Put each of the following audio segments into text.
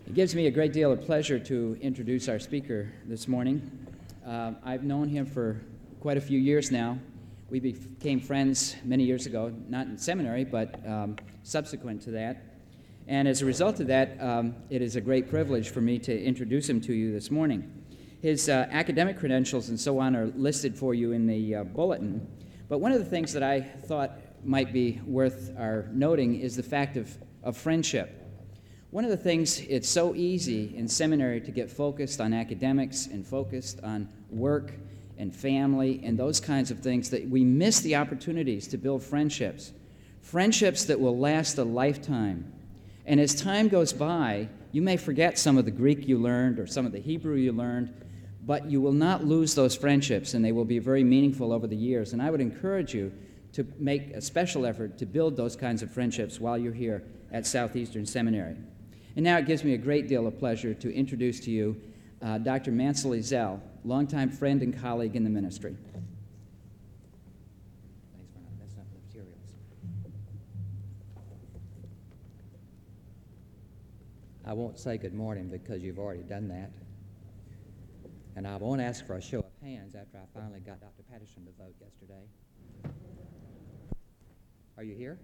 It gives me a great deal of pleasure to introduce our speaker this morning. I've known him for quite a few years now. We became friends many years ago, not in seminary, but subsequent to that. And as a result of that, it is a great privilege for me to introduce him to you this morning. His academic credentials and so on are listed for you in the bulletin. But one of the things that I thought might be worth our noting is the fact of friendship. One of the things, it's so easy in seminary to get focused on academics and focused on work and family and those kinds of things that we miss the opportunities to build friendships that will last a lifetime. And as time goes by, you may forget some of the Greek you learned or some of the Hebrew you learned, but you will not lose those friendships, and they will be very meaningful over the years. And I would encourage you to make a special effort to build those kinds of friendships while you're here at Southeastern Seminary. And now it gives me a great deal of pleasure to introduce to you Dr. Mansell Ezell, longtime friend and colleague in the ministry. Thanks for not messing up the materials. I won't say good morning because you've already done that. And I won't ask for a show of hands after I finally got Dr. Patterson to vote yesterday. Are you here?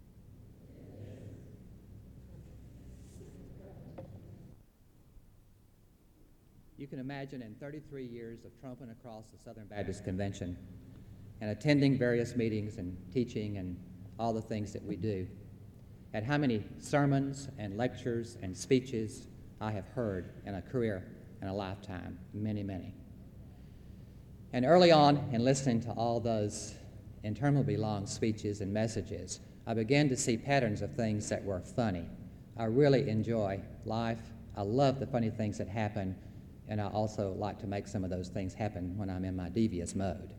You can imagine in 33 years of tramping across the Southern Baptist Convention and attending various meetings and teaching and all the things that we do, and how many sermons and lectures and speeches I have heard in a career and a lifetime, many, many. And early on in listening to all those interminably long speeches and messages, I began to see patterns of things that were funny. I really enjoy life. I love the funny things that happen, and I also like to make some of those things happen when I'm in my devious mode.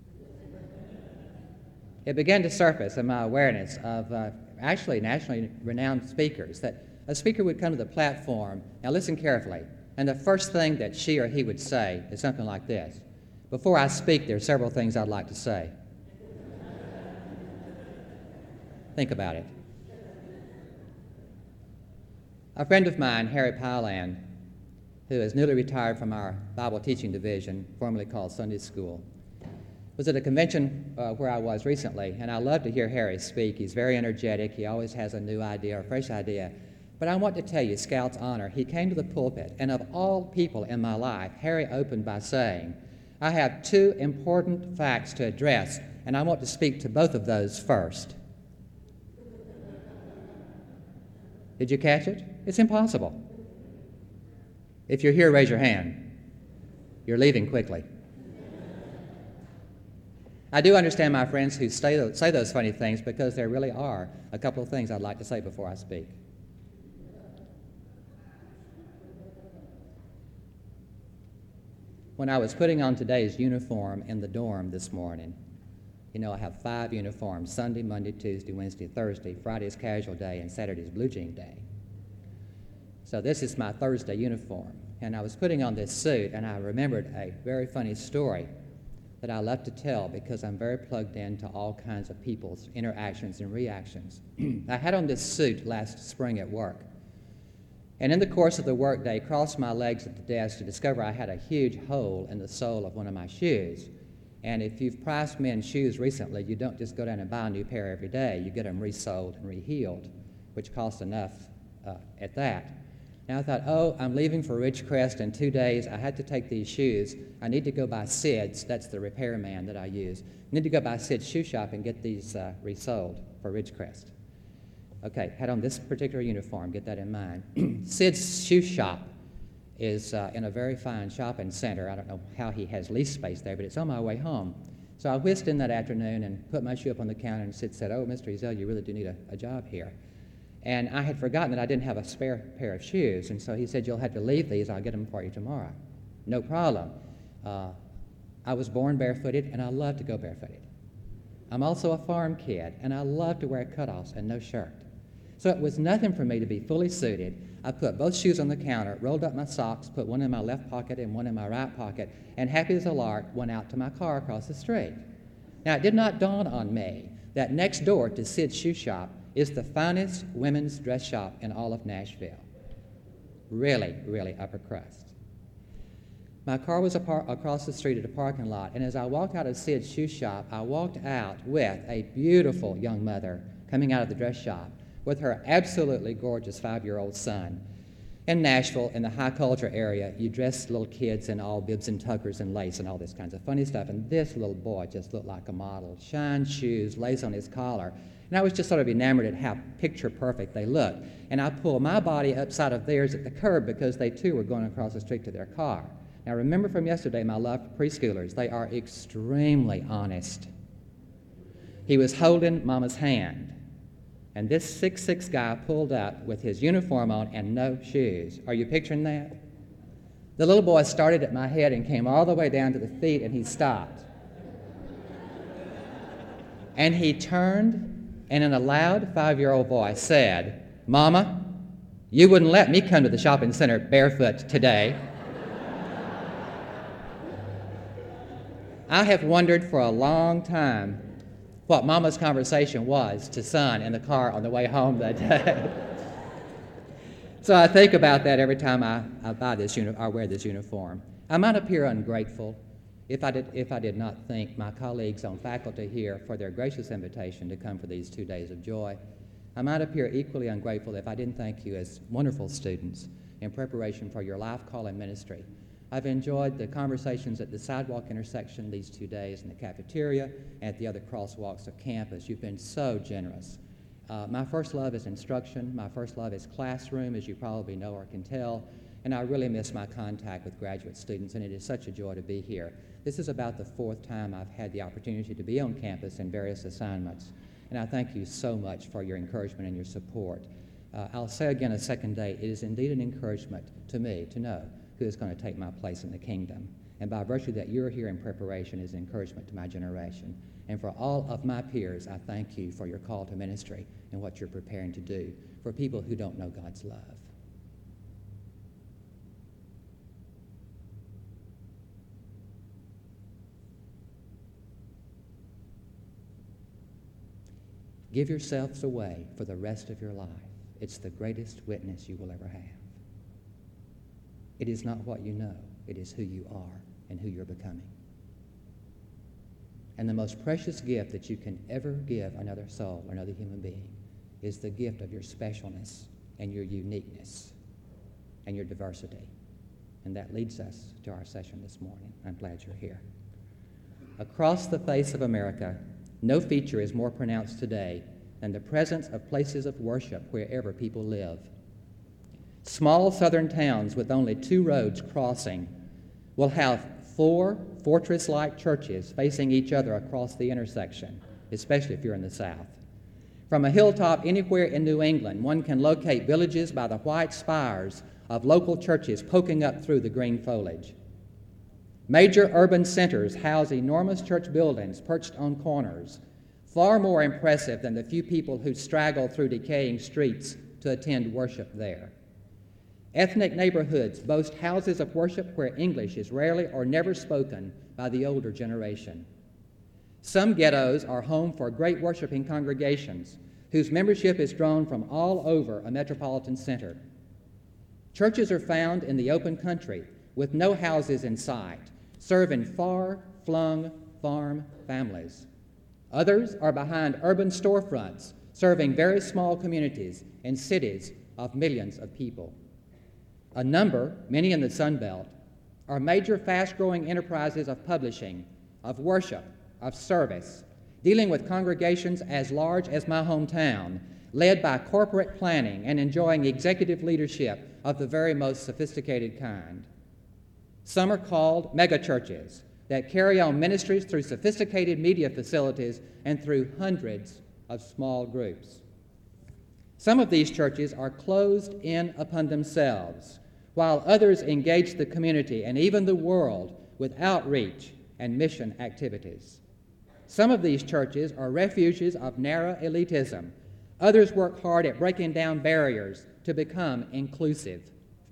It began to surface in my awareness of actually nationally renowned speakers, that a speaker would come to the platform, now listen carefully, and the first thing that she or he would say is something like this: "Before I speak, there are several things I'd like to say." Think about it. A friend of mine, Harry Pyland, who is newly retired from our Bible teaching division, formerly called Sunday School, was at a convention where I was recently, and I love to hear Harry speak. He's very energetic. He always has a new idea or a fresh idea. But I want to tell you, Scout's honor, he came to the pulpit, and of all people in my life, Harry opened by saying, "I have two important facts to address, and I want to speak to both of those first." Did you catch it? It's impossible. If you're here, raise your hand. You're leaving quickly. I do understand my friends who say those funny things, because there really are a couple of things I'd like to say before I speak. When I was putting on today's uniform in the dorm this morning, you know, I have 5 uniforms: Sunday, Monday, Tuesday, Wednesday, Thursday. Friday is casual day, and Saturday is blue jean day. So this is my Thursday uniform. And I was putting on this suit, and I remembered a very funny story that I love to tell because I'm very plugged into all kinds of people's interactions and reactions. I had on this suit last spring at work. And in the course of the workday, crossed my legs at the desk to discover I had a huge hole in the sole of one of my shoes. And if you've priced men's shoes recently, you don't just go down and buy a new pair every day. You get them resoled and reheeled, which costs enough at that. Now I thought, oh, I'm leaving for Ridgecrest in 2 days. I had to take these shoes. I need to go by Sid's. That's the repairman that I use. I need to go by Sid's shoe shop and get these resoled for Ridgecrest. Okay, had on this particular uniform, get that in mind. Sid's shoe shop is in a very fine shopping center. I don't know how he has lease space there, but it's on my way home. So I whisked in that afternoon and put my shoe up on the counter, and Sid said, "Oh, Mr. Ezell, you really do need a job here." And I had forgotten that I didn't have a spare pair of shoes, and so he said, "You'll have to leave these. I'll get them for you tomorrow." No problem. I was born barefooted, and I love to go barefooted. I'm also a farm kid, and I love to wear cutoffs and no shirt. So it was nothing for me to be fully suited. I put both shoes on the counter, rolled up my socks, put one in my left pocket and one in my right pocket, and happy as a lark, went out to my car across the street. Now, it did not dawn on me that next door to Sid's shoe shop is the finest women's dress shop in all of Nashville. really, really upper crust. My car was across the street at a parking lot, and as I walked out of Sid's shoe shop, I walked out with a beautiful young mother coming out of the dress shop with her absolutely gorgeous 5-year-old son. In Nashville, in the high culture area, you dress little kids in all bibs and tuckers and lace and all this kinds of funny stuff, and this little boy just looked like a model. Shine shoes, lace on his collar, and I was just sort of enamored at how picture perfect they looked. And I pulled my body upside of theirs at the curb because they too were going across the street to their car. Now remember from yesterday, my love for preschoolers, they are extremely honest. He was holding Mama's hand, and this 6'6" guy pulled up with his uniform on and no shoes. Are you picturing that? The little boy started at my head and came all the way down to the feet, and he stopped. And he turned and in a loud 5-year-old voice said, "Mama, you wouldn't let me come to the shopping center barefoot today." I have wondered for a long time what Mama's conversation was to Son in the car on the way home that day. So I think about that every time I buy this I wear this uniform. I might appear ungrateful if I did not thank my colleagues on faculty here for their gracious invitation to come for these 2 days of joy. I might appear equally ungrateful if I didn't thank you as wonderful students in preparation for your life calling ministry. I've enjoyed the conversations at the sidewalk intersection these 2 days in the cafeteria and at the other crosswalks of campus. You've been so generous. My first love is instruction. My first love is classroom, as you probably know or can tell, and I really miss my contact with graduate students, and it is such a joy to be here. This is about the 4th time I've had the opportunity to be on campus in various assignments, and I thank you so much for your encouragement and your support. I'll say again a second day, it is indeed an encouragement to me to know who is going to take my place in the kingdom. And by virtue that you're here in preparation is encouragement to my generation. And for all of my peers, I thank you for your call to ministry and what you're preparing to do for people who don't know God's love. Give yourselves away for the rest of your life. It's the greatest witness you will ever have. It is not what you know, it is who you are and who you're becoming. And the most precious gift that you can ever give another soul or another human being is the gift of your specialness and your uniqueness and your diversity. And that leads us to our session this morning. I'm glad you're here. Across the face of America, no feature is more pronounced today than the presence of places of worship wherever people live. Small southern towns with only 2 roads crossing will have 4 fortress-like churches facing each other across the intersection, especially if you're in the South. From a hilltop anywhere in New England, one can locate villages by the white spires of local churches poking up through the green foliage. Major urban centers house enormous church buildings perched on corners, far more impressive than the few people who straggle through decaying streets to attend worship there. Ethnic neighborhoods boast houses of worship where English is rarely or never spoken by the older generation. Some ghettos are home for great worshiping congregations whose membership is drawn from all over a metropolitan center. Churches are found in the open country with no houses in sight, serving far-flung farm families. Others are behind urban storefronts, serving very small communities in cities of millions of people. A number, many in the Sun Belt, are major fast-growing enterprises of publishing, of worship, of service, dealing with congregations as large as my hometown, led by corporate planning and enjoying executive leadership of the very most sophisticated kind. Some are called megachurches that carry on ministries through sophisticated media facilities and through hundreds of small groups. Some of these churches are closed in upon themselves, while others engage the community and even the world with outreach and mission activities. Some of these churches are refuges of narrow elitism. Others work hard at breaking down barriers to become inclusive.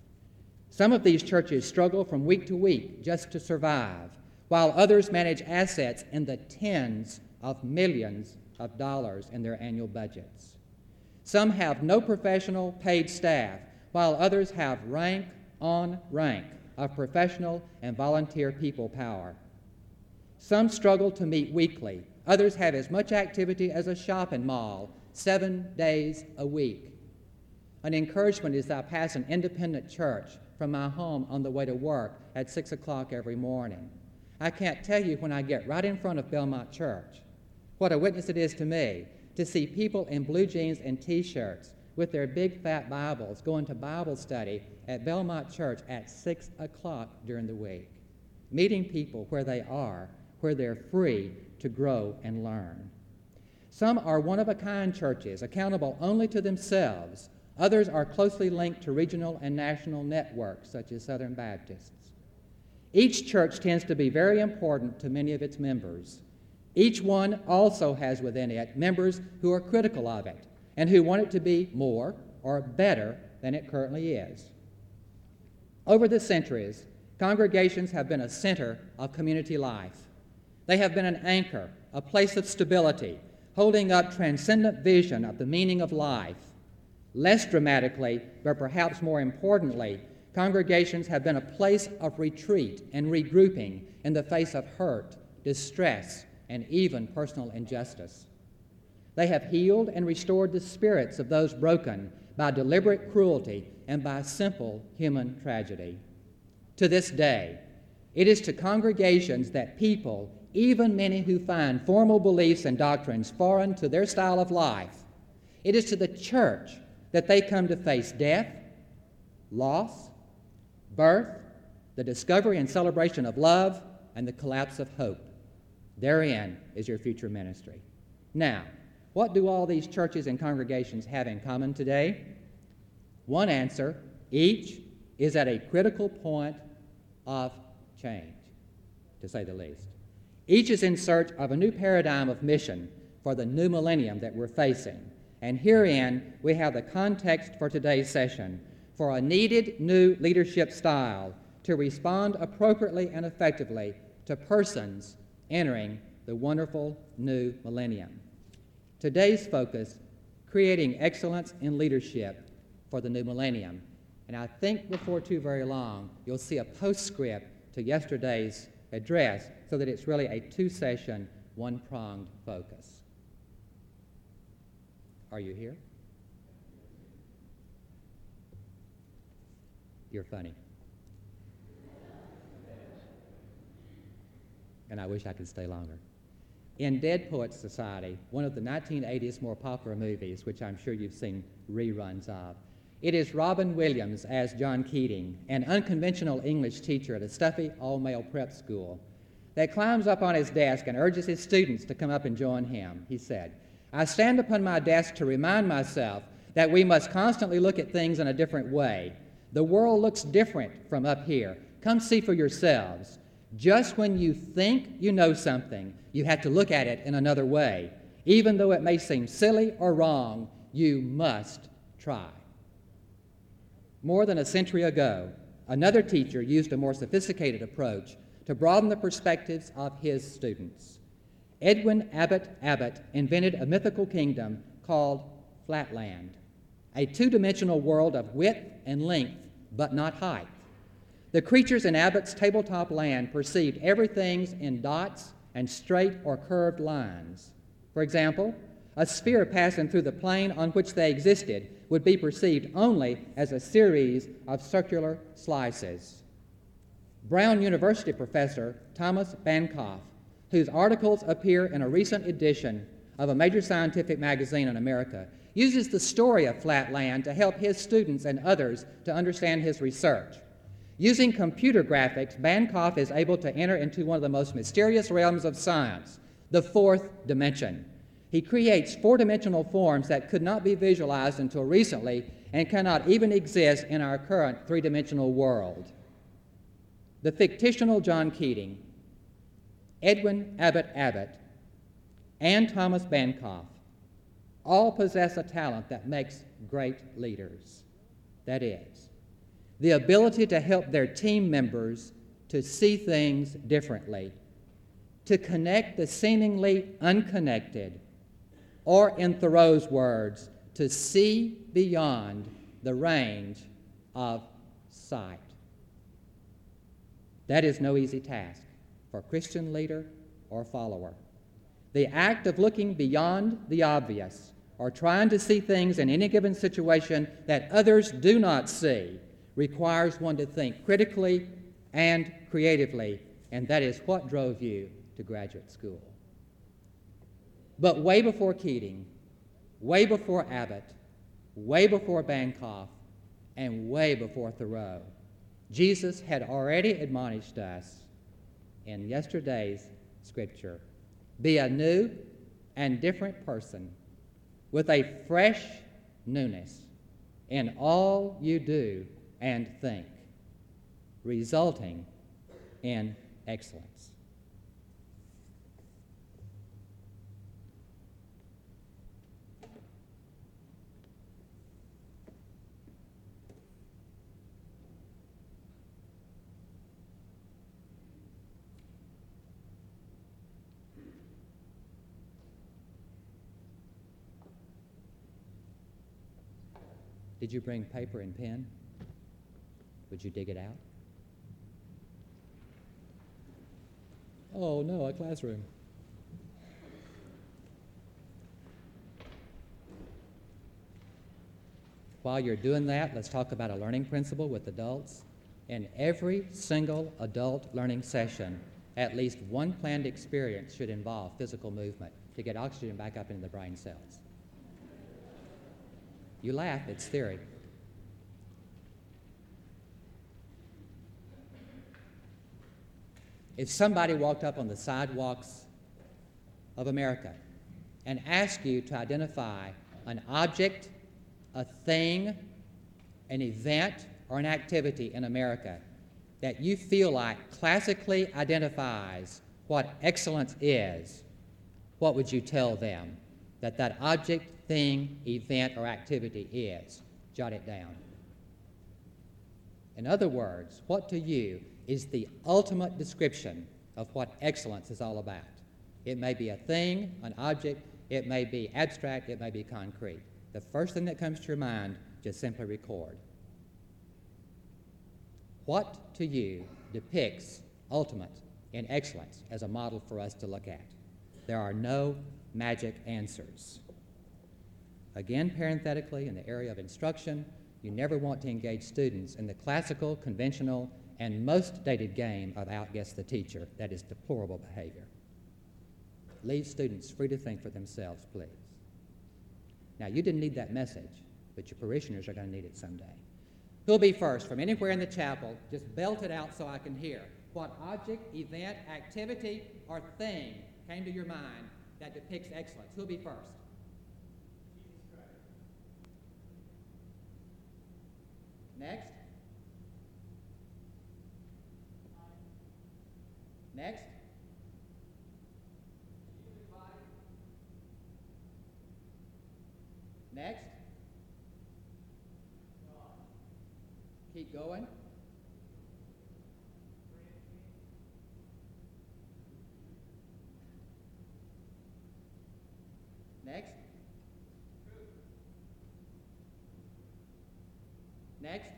Some of these churches struggle from week to week just to survive, while others manage assets in the tens of millions of dollars in their annual budgets. Some have no professional paid staff, while others have rank on rank of professional and volunteer people power. Some struggle to meet weekly. Others have as much activity as a shopping mall, 7 days a week. An encouragement is I pass an independent church from my home on the way to work at 6 o'clock every morning. I can't tell you when I get right in front of Belmont Church what a witness it is to me to see people in blue jeans and T-shirts with their big fat Bibles going to Bible study at Belmont Church at 6 o'clock during the week, meeting people where they are, where they're free to grow and learn. Some are one-of-a-kind churches, accountable only to themselves. Others are closely linked to regional and national networks, such as Southern Baptists. Each church tends to be very important to many of its members. Each one also has within it members who are critical of it and who want it to be more or better than it currently is. Over the centuries, congregations have been a center of community life. They have been an anchor, a place of stability, holding up transcendent vision of the meaning of life. Less dramatically, but perhaps more importantly, congregations have been a place of retreat and regrouping in the face of hurt, distress, and even personal injustice. They have healed and restored the spirits of those broken by deliberate cruelty and by simple human tragedy. To this day, it is to congregations that people, even many who find formal beliefs and doctrines foreign to their style of life, it is to the church that they come to face death, loss, birth, the discovery and celebration of love, and the collapse of hope. Therein is your future ministry. Now, what do all these churches and congregations have in common today? One answer: each is at a critical point of change, to say the least. Each is in search of a new paradigm of mission for the new millennium that we're facing. And herein we have the context for today's session for a needed new leadership style to respond appropriately and effectively to persons entering the wonderful new millennium. Today's focus, creating excellence in leadership for the new millennium. And I think before too very long, you'll see a postscript to yesterday's address so that it's really a two-session, one-pronged focus. Are you here? You're funny. And I wish I could stay longer. In Dead Poets Society, one of the 1980s more popular movies, which I'm sure you've seen reruns of, it is Robin Williams as John Keating, an unconventional English teacher at a stuffy all-male prep school, that climbs up on his desk and urges his students to come up and join him. He said, "I stand upon my desk to remind myself that we must constantly look at things in a different way. The world looks different from up here. Come see for yourselves. Just when you think you know something, you have to look at it in another way. Even though it may seem silly or wrong, you must try." More than a century ago, another teacher used a more sophisticated approach to broaden the perspectives of his students. Edwin Abbott invented a mythical kingdom called Flatland, a two-dimensional world of width and length, but not height. The creatures in Abbott's tabletop land perceived everything in dots and straight or curved lines. For example, a sphere passing through the plane on which they existed would be perceived only as a series of circular slices. Brown University professor Thomas Bancroft, whose articles appear in a recent edition of a major scientific magazine in America, uses the story of Flatland to help his students and others to understand his research. Using computer graphics, Bancroft is able to enter into one of the most mysterious realms of science, the fourth dimension. He creates four-dimensional forms that could not be visualized until recently and cannot even exist in our current three-dimensional world. The fictional John Keating, Edwin Abbott, and Thomas Bancroft all possess a talent that makes great leaders. That is, the ability to help their team members to see things differently, to connect the seemingly unconnected, or in Thoreau's words, to see beyond the range of sight. That is no easy task for a Christian leader or follower. The act of looking beyond the obvious or trying to see things in any given situation that others do not see requires one to think critically and creatively, and that is what drove you to graduate school. But way before Keating, way before Abbott, way before Bancroft, and way before Thoreau, Jesus had already admonished us in yesterday's scripture, be a new and different person with a fresh newness in all you do and think, resulting in excellence. Did you bring paper and pen? Would you dig it out? Oh no, a classroom. While you're doing that, let's talk about a learning principle with adults. In every single adult learning session, at least one planned experience should involve physical movement to get oxygen back up into the brain cells. You laugh, it's theory. If somebody walked up on the sidewalks of America and asked you to identify an object, a thing, an event, or an activity in America that you feel like classically identifies what excellence is, what would you tell them that that object, thing, event, or activity is? Jot it down. In other words, what to you is the ultimate description of what excellence is all about? It may be a thing, an object, it may be abstract, it may be concrete. The first thing that comes to your mind, just simply record. What to you depicts ultimate in excellence as a model for us to look at? There are no magic answers. Again, parenthetically, in the area of instruction, you never want to engage students in the classical, conventional, and most dated game of outguess the teacher. That is deplorable behavior. Leave students free to think for themselves, please. Now, you didn't need that message, but your parishioners are going to need it someday. Who'll be first? From anywhere in the chapel, just belt it out so I can hear. What object, event, activity, or thing came to your mind that depicts excellence? Who'll be first? Next. Next. Next. Keep going. Next. Next.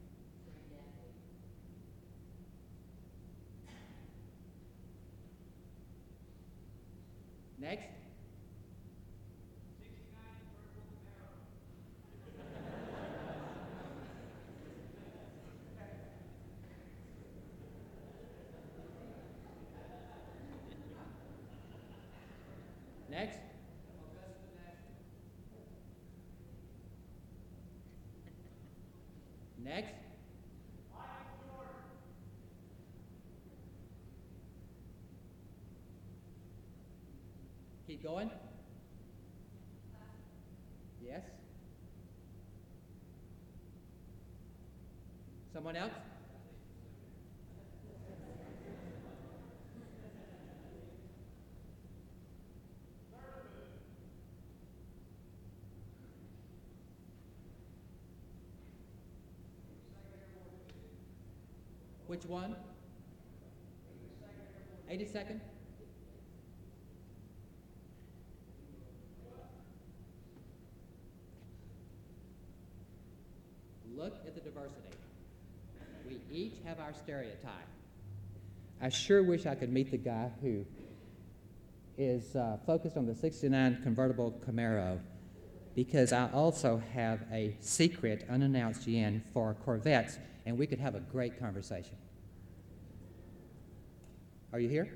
Next. Next. Next. Keep going. Yes. Someone else? Which one? 82nd? Look at the diversity. We each have our stereotype. I sure wish I could meet the guy who is focused on the 69 convertible Camaro, because I also have a secret unannounced yen for Corvettes, and we could have a great conversation. Are you here?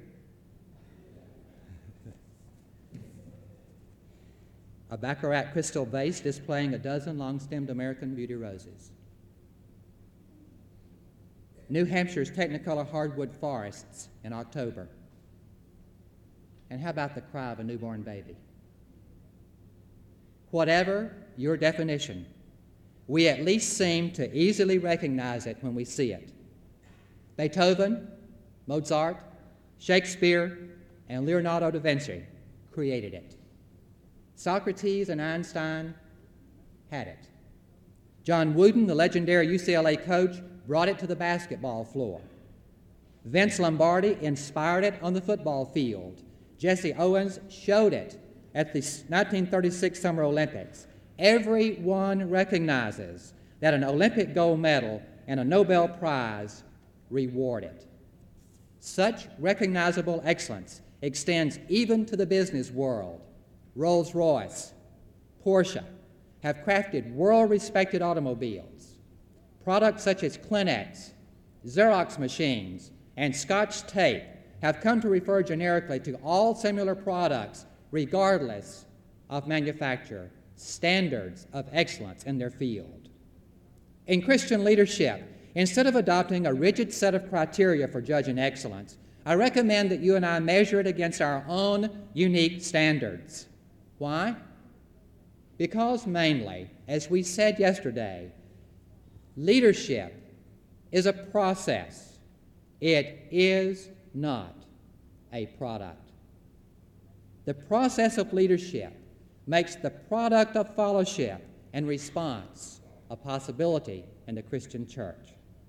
A Baccarat crystal vase displaying a dozen long-stemmed American beauty roses. New Hampshire's Technicolor hardwood forests in October. And how about the cry of a newborn baby? Whatever your definition, we at least seem to easily recognize it when we see it. Beethoven, Mozart, Shakespeare, and Leonardo da Vinci created it. Socrates and Einstein had it. John Wooden, the legendary UCLA coach, brought it to the basketball floor. Vince Lombardi inspired it on the football field. Jesse Owens showed it at the 1936 Summer Olympics. Everyone recognizes that an Olympic gold medal and a Nobel Prize reward it. Such recognizable excellence extends even to the business world. Rolls-Royce, Porsche have crafted world-respected automobiles. Products such as Kleenex, Xerox machines, and Scotch tape have come to refer generically to all similar products regardless of manufacturer, standards of excellence in their field. In Christian leadership, instead of adopting a rigid set of criteria for judging excellence, I recommend that you and I measure it against our own unique standards. Why? Because mainly, as we said yesterday, leadership is a process. It is not a product. The process of leadership makes the product of fellowship and response a possibility in the Christian church.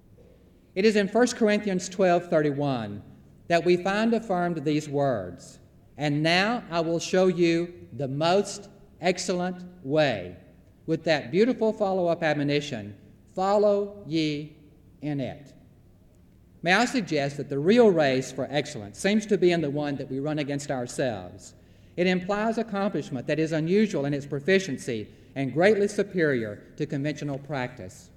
It is in 1 Corinthians 12:31 that we find affirmed these words, "And now I will show you the most excellent way," with that beautiful follow-up admonition, "Follow ye in it." May I suggest that the real race for excellence seems to be in the one that we run against ourselves. It implies accomplishment that is unusual in its proficiency and greatly superior to conventional practice.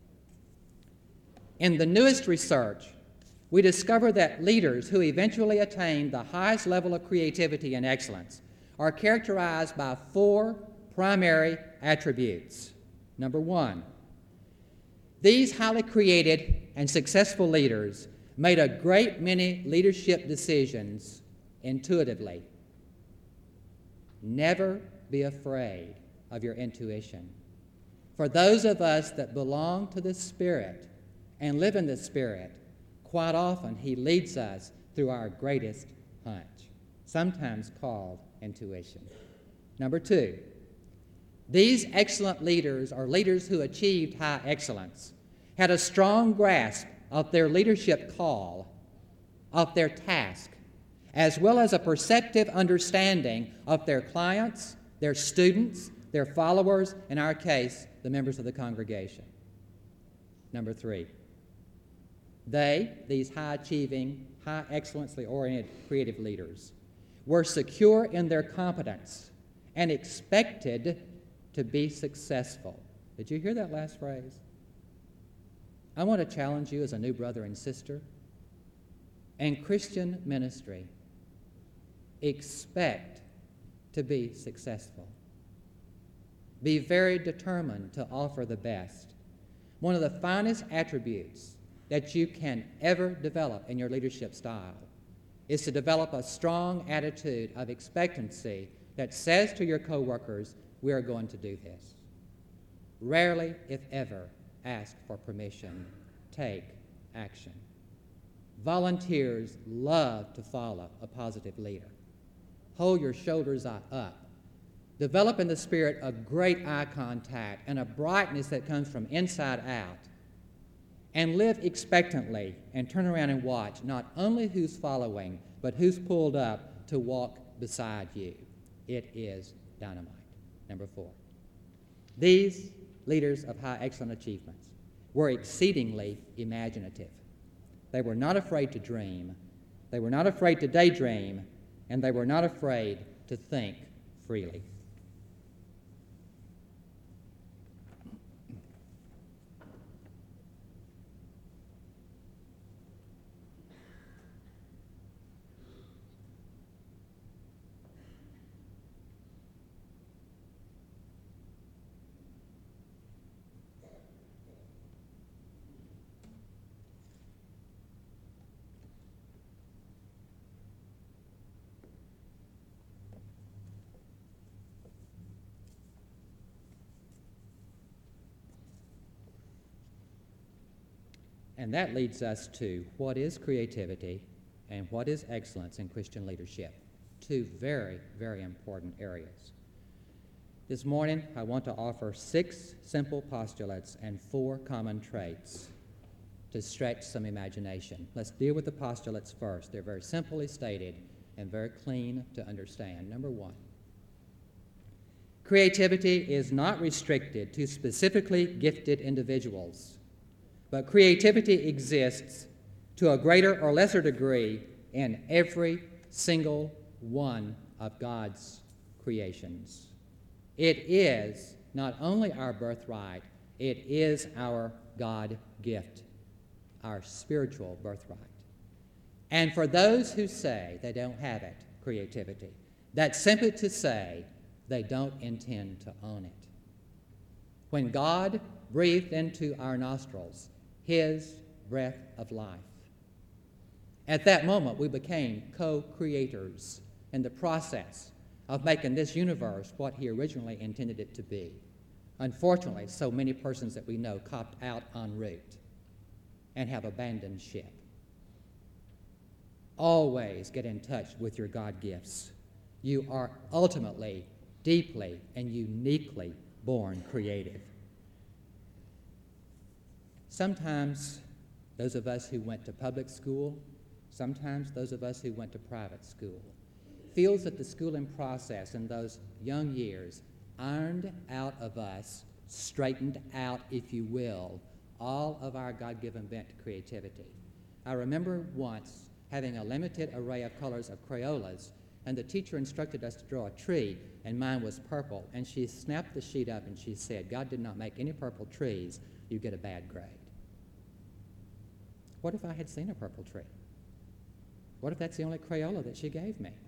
In the newest research, we discover that leaders who eventually attain the highest level of creativity and excellence are characterized by 4 primary attributes. Number 1, these highly created and successful leaders made a great many leadership decisions intuitively. Never be afraid of your intuition. For those of us that belong to the Spirit and live in the Spirit, quite often He leads us through our greatest hunch, sometimes called intuition. Number 2, these excellent leaders, or leaders who achieved high excellence, had a strong grasp of their leadership call, of their task, as well as a perceptive understanding of their clients, their students, their followers, in our case, the members of the congregation. Number 3, these high-achieving, high excellence-oriented creative leaders, were secure in their competence and expected to be successful. Did you hear that last phrase? I want to challenge you as a new brother and sister. In Christian ministry, expect to be successful. Be very determined to offer the best. One of the finest attributes that you can ever develop in your leadership style is to develop a strong attitude of expectancy that says to your coworkers, we are going to do this. Rarely, if ever, ask for permission. Take action. Volunteers love to follow a positive leader. Hold your shoulders up. Develop in the spirit a great eye contact and a brightness that comes from inside out. And live expectantly and turn around and watch not only who's following, but who's pulled up to walk beside you. It is dynamite. Number 4. These leaders of high excellent achievements, were exceedingly imaginative. They were not afraid to dream, they were not afraid to daydream, and they were not afraid to think freely. And that leads us to what is creativity and what is excellence in Christian leadership. Two very, very important areas. This morning, I want to offer 6 simple postulates and 4 common traits to stretch some imagination. Let's deal with the postulates first. They're very simply stated and very clean to understand. Number 1, creativity is not restricted to specifically gifted individuals, but creativity exists to a greater or lesser degree in every single one of God's creations. It is not only our birthright, it is our God gift, our spiritual birthright. And for those who say they don't have it, creativity, that's simply to say they don't intend to own it. When God breathed into our nostrils His breath of life, at that moment we became co-creators in the process of making this universe what He originally intended it to be. Unfortunately, so many persons that we know copped out en route and have abandoned ship. Always get in touch with your God gifts. You are ultimately, deeply, and uniquely born creative. Sometimes those of us who went to public school, sometimes those of us who went to private school, feels that the schooling process in those young years ironed out of us, straightened out, if you will, all of our God-given bent to creativity. I remember once having a limited array of colors of Crayolas, and the teacher instructed us to draw a tree, and mine was purple, and she snapped the sheet up and she said, "God did not make any purple trees, you get a bad grade." What if I had seen a purple tree? What if that's the only Crayola that she gave me?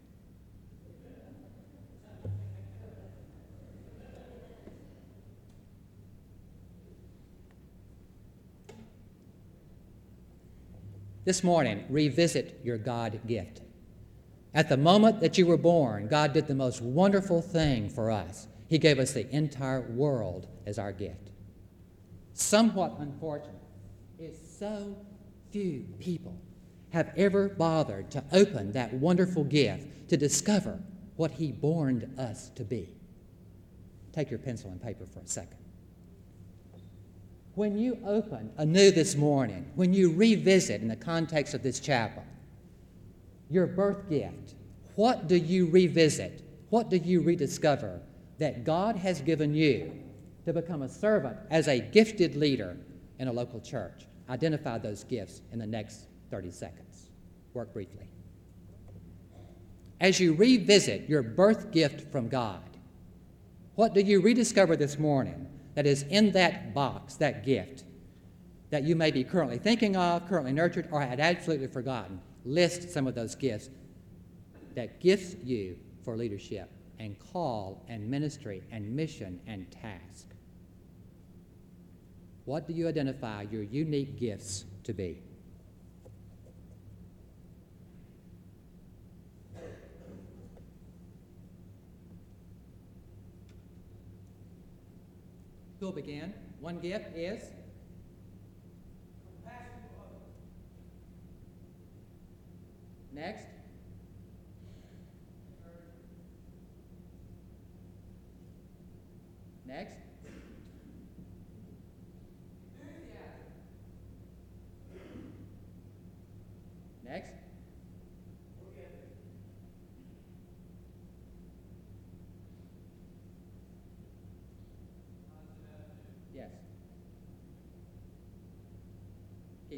This morning, revisit your God gift. At the moment that you were born, God did the most wonderful thing for us. He gave us the entire world as our gift. Somewhat unfortunate is so few people have ever bothered to open that wonderful gift to discover what He born us to be. Take your pencil and paper for a second. When you open anew this morning, when you revisit in the context of this chapel, your birth gift, what do you revisit? What do you rediscover that God has given you to become a servant as a gifted leader in a local church? Identify those gifts in the next 30 seconds. Work briefly. As you revisit your birth gift from God, what do you rediscover this morning that is in that box, that gift, that you may be currently thinking of, currently nurtured, or had absolutely forgotten? List some of those gifts that gifts you for leadership and call and ministry and mission and task. What do you identify your unique gifts to be? We'll begin. One gift is compassion for others. Next. Next. Enthusiasm. Next. Forgiveness.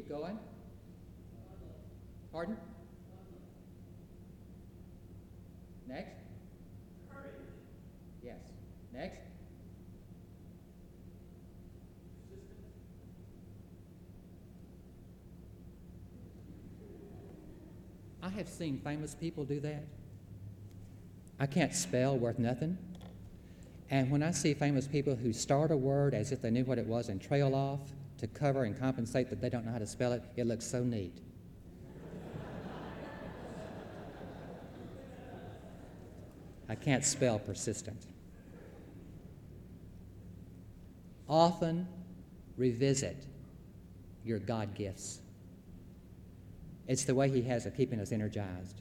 Keep going. Pardon? Next. Courage. Yes. Next. Persistence. I have seen famous people do that. I can't spell worth nothing. And when I see famous people who start a word as if they knew what it was and trail off to cover and compensate that they don't know how to spell it, it looks so neat. I can't spell persistent. Often revisit your God gifts. It's the way He has of keeping us energized.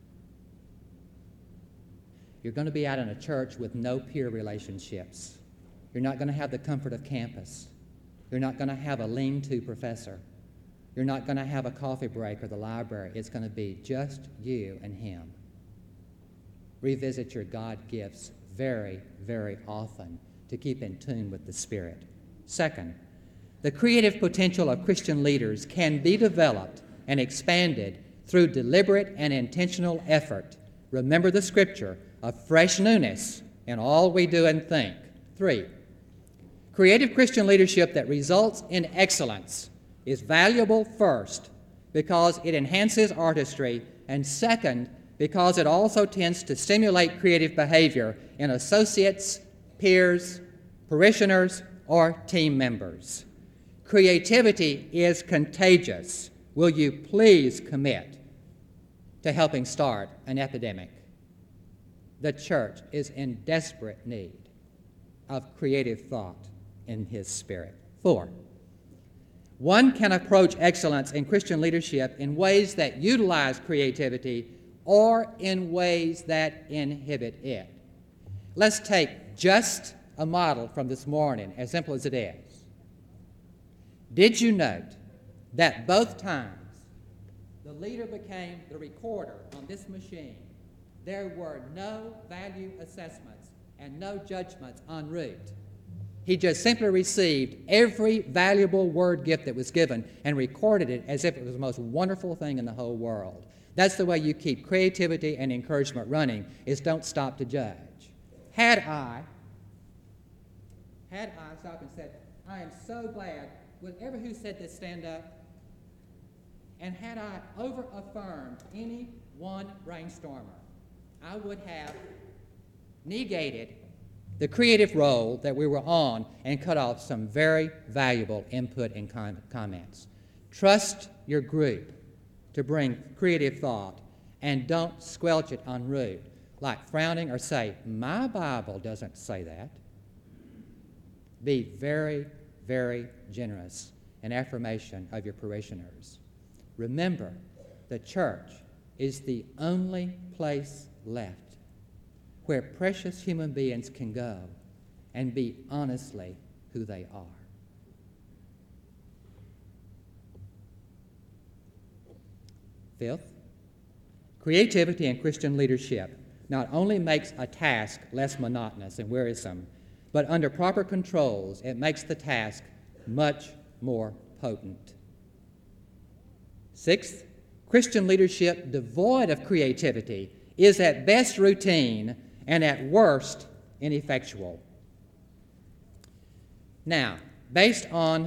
You're going to be out in a church with no peer relationships. You're not going to have the comfort of campus. You're not going to have a lean-to professor. You're not going to have a coffee break or the library. It's going to be just you and Him. Revisit your God gifts very, very often to keep in tune with the Spirit. Second, the creative potential of Christian leaders can be developed and expanded through deliberate and intentional effort. Remember the scripture of fresh newness in all we do and think. 3, creative Christian leadership that results in excellence is valuable first because it enhances artistry, and second, because it also tends to stimulate creative behavior in associates, peers, parishioners, or team members. Creativity is contagious. Will you please commit to helping start an epidemic? The church is in desperate need of creative thought in His Spirit. 4, one can approach excellence in Christian leadership in ways that utilize creativity or in ways that inhibit it. Let's take just a model from this morning, as simple as it is. Did you note that both times the leader became the recorder on this machine, there were no value assessments and no judgments en route? He just simply received every valuable word gift that was given and recorded it as if it was the most wonderful thing in the whole world. That's the way you keep creativity and encouragement running, is don't stop to judge. Had I stopped and said, I am so glad, would every who said this stand up? And had I over-affirmed any one brainstormer, I would have negated the creative role that we were on and cut off some very valuable input and comments. Trust your group to bring creative thought, and don't squelch it en route, like frowning or say, my Bible doesn't say that. Be very, very generous in affirmation of your parishioners. Remember, the church is the only place left where precious human beings can go and be honestly who they are. Fifth, creativity in Christian leadership not only makes a task less monotonous and wearisome, but under proper controls, it makes the task much more potent. Sixth, Christian leadership devoid of creativity is at best routine and at worst ineffectual. Now, based on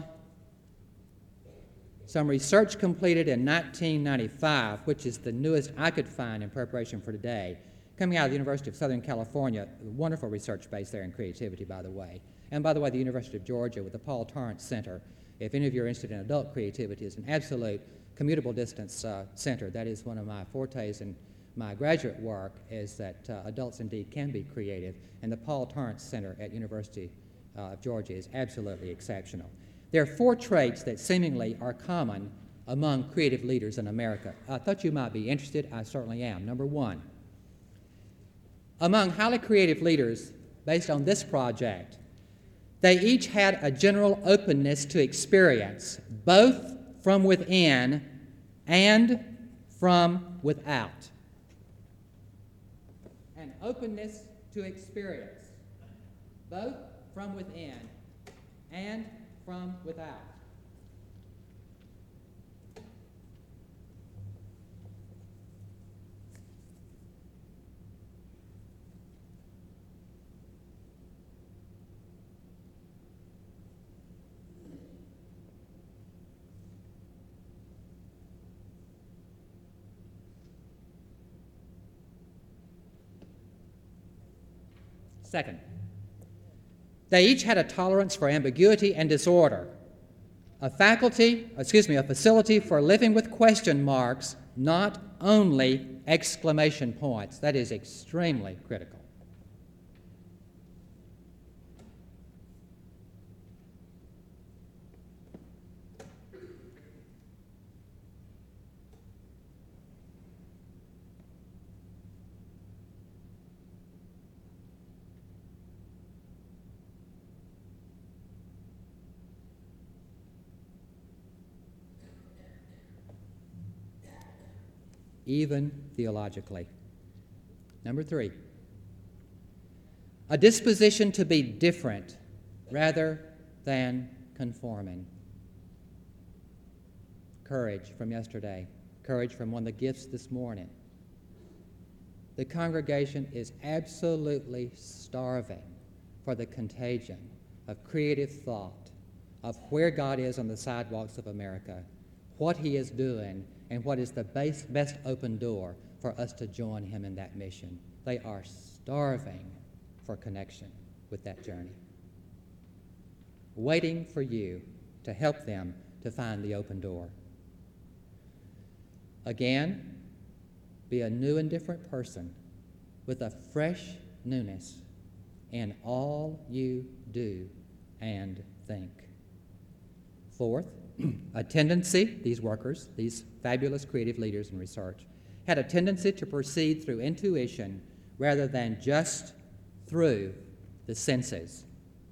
some research completed in 1995, which is the newest I could find in preparation for today, coming out of the University of Southern California, a wonderful research base there in creativity, by the way. And by the way, the University of Georgia with the Paul Torrance Center, if any of you are interested in adult creativity, is an absolute commutable distance center. That is one of my fortes in my graduate work, is that adults indeed can be creative, and the Paul Torrance Center at University of Georgia is absolutely exceptional. There are 4 traits that seemingly are common among creative leaders in America. I thought you might be interested. I certainly am. Number 1, among highly creative leaders, based on this project, they each had a general openness to experience, both from within and from without. An openness to experience, both from within and from without. Second, they each had a tolerance for ambiguity and disorder, a facility for living with question marks, not only exclamation points. That is extremely critical. Even theologically. Number 3, a disposition to be different rather than conforming. Courage from yesterday, courage from one of the gifts this morning. The congregation is absolutely starving for the contagion of creative thought, of where God is on the sidewalks of America, what He is doing, and what is the best open door for us to join Him in that mission. They are starving for connection with that journey, waiting for you to help them to find the open door. Again, be a new and different person with a fresh newness in all you do and think. Fourth, a tendency, these workers, these fabulous creative leaders in research, had a tendency to proceed through intuition rather than just through the senses.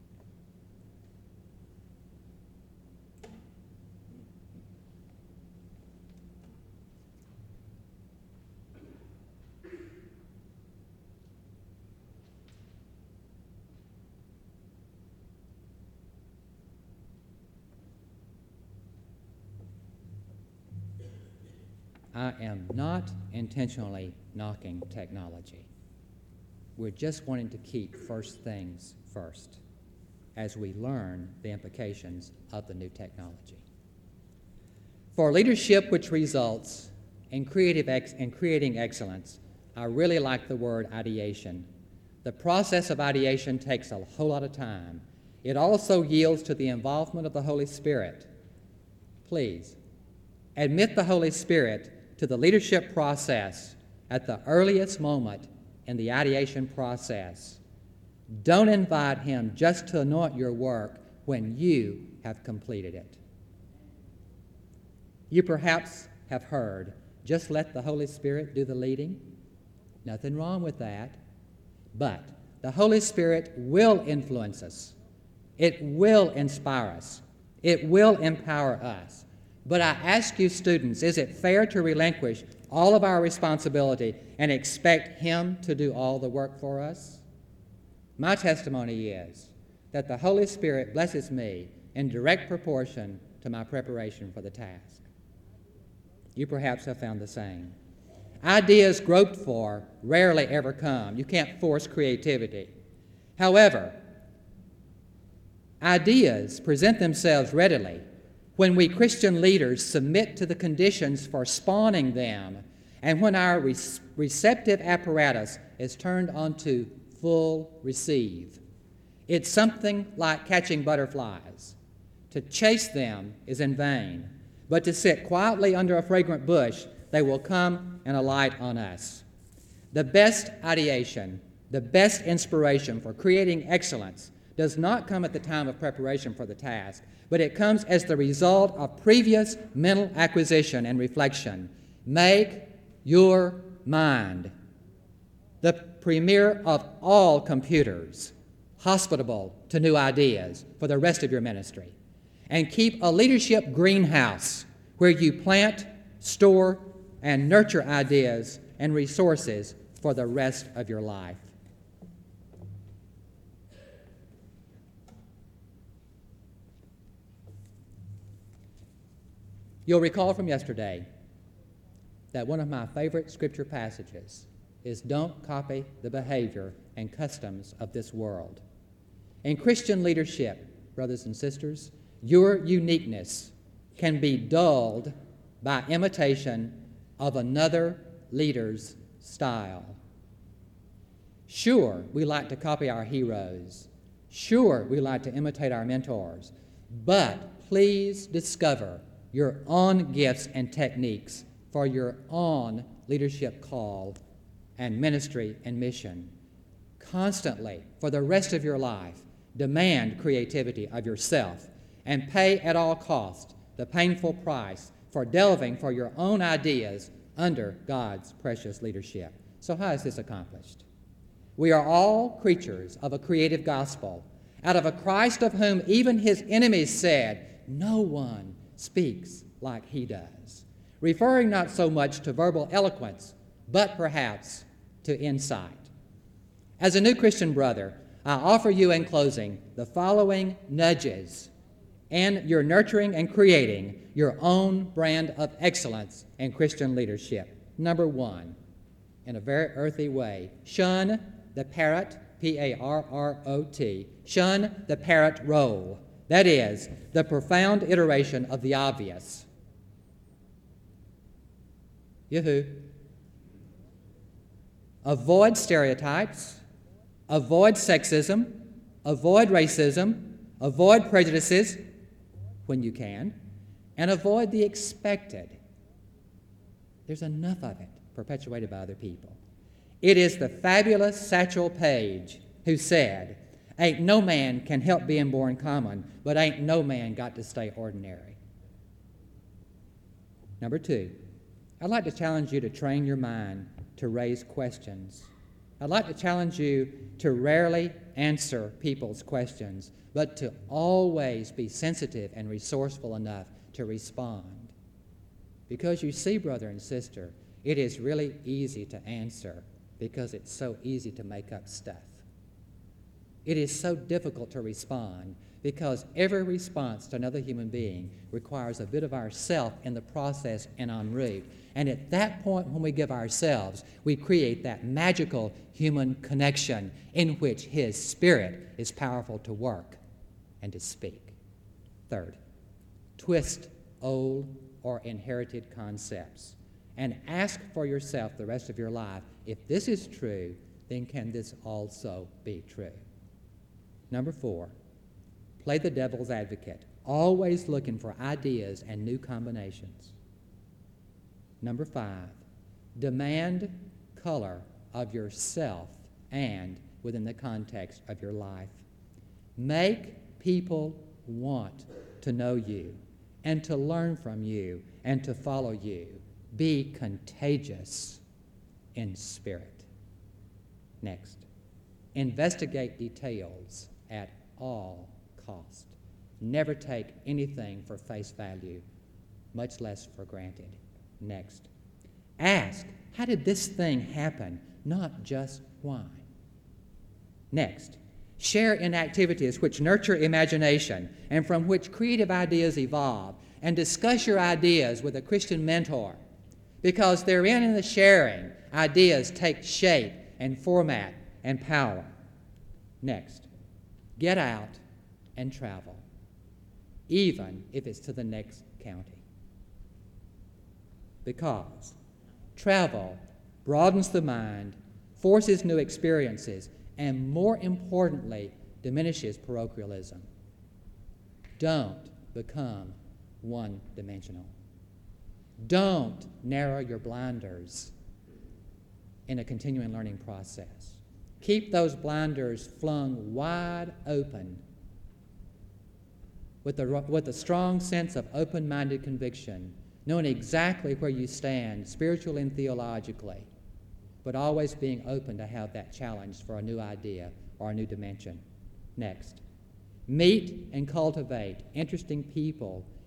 I am not intentionally knocking technology. We're just wanting to keep first things first as we learn the implications of the new technology. For leadership which results in creating excellence, I really like the word ideation. The process of ideation takes a whole lot of time. It also yields to the involvement of the Holy Spirit. Please, admit the Holy Spirit to the leadership process at the earliest moment in the ideation process. Don't invite Him just to anoint your work when you have completed it. You perhaps have heard, just let the Holy Spirit do the leading. Nothing wrong with that. But the Holy Spirit will influence us. It will inspire us. It will empower us. But I ask you, students, is it fair to relinquish all of our responsibility and expect Him to do all the work for us? My testimony is that the Holy Spirit blesses me in direct proportion to my preparation for the task. You perhaps have found the same. Ideas groped for rarely ever come. You can't force creativity. However, ideas present themselves readily when we Christian leaders submit to the conditions for spawning them and when our receptive apparatus is turned on to full receive. It's something like catching butterflies. To chase them is in vain, but to sit quietly under a fragrant bush, they will come and alight on us. The best ideation, the best inspiration for creating excellence does not come at the time of preparation for the task, but it comes as the result of previous mental acquisition and reflection. Make your mind the premier of all computers, hospitable to new ideas for the rest of your ministry. And keep a leadership greenhouse where you plant, store, and nurture ideas and resources for the rest of your life. You'll recall from yesterday that one of my favorite scripture passages is don't copy the behavior and customs of this world. In Christian leadership, brothers and sisters, your uniqueness can be dulled by imitation of another leader's style. Sure, we like to copy our heroes. Sure, we like to imitate our mentors. But please discover your own gifts and techniques for your own leadership call and ministry and mission. Constantly, for the rest of your life, demand creativity of yourself and pay at all cost the painful price for delving for your own ideas under God's precious leadership. So how is this accomplished? We are all creatures of a creative gospel, out of a Christ of whom even his enemies said, "No one speaks like he does," referring not so much to verbal eloquence, but perhaps to insight. As a new Christian brother, I offer you in closing the following nudges in your nurturing and creating your own brand of excellence in Christian leadership. Number one, in a very earthy way, shun the parrot, P-A-R-R-O-T, shun the parrot role. That is, the profound iteration of the obvious. Yoo-hoo. Avoid stereotypes, avoid sexism, avoid racism, avoid prejudices when you can, and avoid the expected. There's enough of it perpetuated by other people. It is the fabulous Satchel Paige who said, "Ain't no man can help being born common, but ain't no man got to stay ordinary." Number two, I'd like to challenge you to train your mind to raise questions. I'd like to challenge you to rarely answer people's questions, but to always be sensitive and resourceful enough to respond. Because you see, brother and sister, it is really easy to answer because it's so easy to make up stuff. It is so difficult to respond because every response to another human being requires a bit of ourself in the process and en route. And at that point when we give ourselves, we create that magical human connection in which his spirit is powerful to work and to speak. Third, twist old or inherited concepts and ask for yourself the rest of your life, if this is true, then can this also be true? Number four, play the devil's advocate, always looking for ideas and new combinations. Number five, demand color of yourself and within the context of your life. Make people want to know you and to learn from you and to follow you. Be contagious in spirit. Next, investigate details at all cost. Never take anything for face value, much less for granted. Next, ask, how did this thing happen? Not just why. Next, share in activities which nurture imagination and from which creative ideas evolve, and discuss your ideas with a Christian mentor, because therein in the sharing, ideas take shape and format and power. Next, get out and travel, even if it's to the next county. Because travel broadens the mind, forces new experiences, and more importantly, diminishes parochialism. Don't become one-dimensional. Don't narrow your blinders in a continuing learning process. Keep those blinders flung wide open with a strong sense of open-minded conviction, knowing exactly where you stand spiritually and theologically, but always being open to have that challenge for a new idea or a new dimension. Next, meet and cultivate interesting people